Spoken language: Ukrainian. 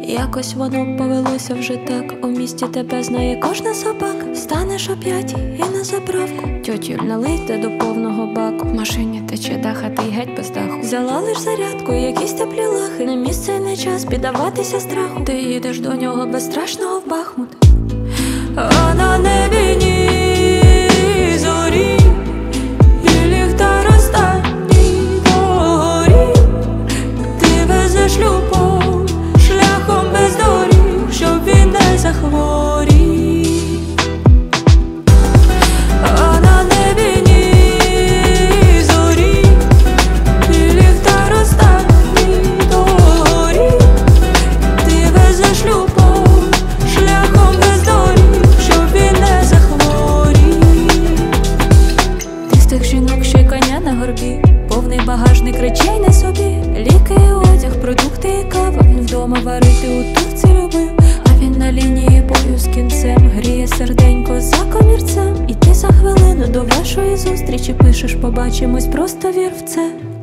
Якось воно повелося вже так. У місті тебе знає кожна собака. Станеш о 5 і на заправку. Тьотюль, налийте до повного баку. В машині тече дах, а ти геть без даху. Взяла лиш зарядку, якісь теплі лахи. Не місце і не час піддаватися страху. Ти їдеш до нього безстрашного в Бахмут. А на небі ні зорі, і ліхтар останній догорі. Ти везеш любов шляхом без доріг, щоб він не захворів. А на небі ні зорі, і ліхтар останній догорі. Ти везеш любов шляхом без доріг, щоб він не захворів. Ти з тих жінок, що й коня на горбі, повний багажник речей на собі. Ліки і одяг, продукти і кава. Він вдома варити у турці любив, а він на лінії бою з кінцем гріє серденько за комірцем. І ти за хвилину до вашої зустрічі пишеш: побачимось, просто вір в це.